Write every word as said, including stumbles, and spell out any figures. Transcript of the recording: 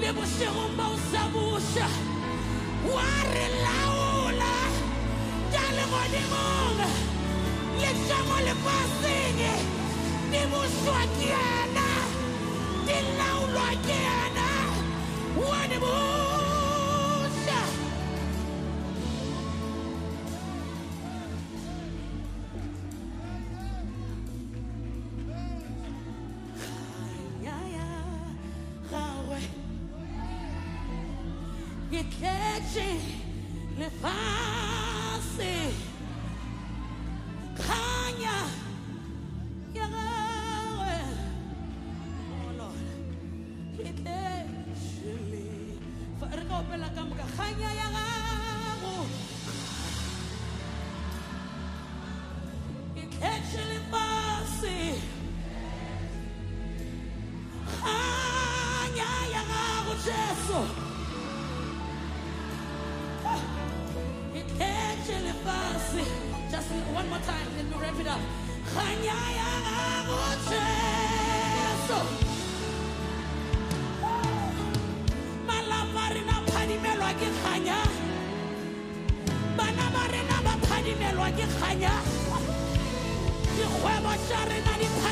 bošegong ba o sa buša wa re laola tša legodimong le tša mo lefaseng di bušwa ke yena di laolwa ke yena wa di buša ke tletše lefase kganya ya gagwe oh Lord ke tletše le re ka opela ka moka kganya ya gago ke tletše lefase kganya ya gago Jesu just one more time, let me wrap it up. Khanya ya gago Jesu malapa rena phadimelwa ke khanya bana ba rena ba phadimelwa ke khanya dikgwebo tša rena di